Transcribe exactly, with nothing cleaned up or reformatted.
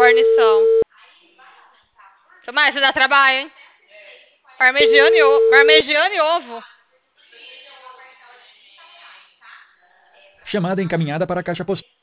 guarnição. Tomás, você dá trabalho, hein? Parmegiana e, o... Parmegiana e ovo. Chamada encaminhada para a caixa postal.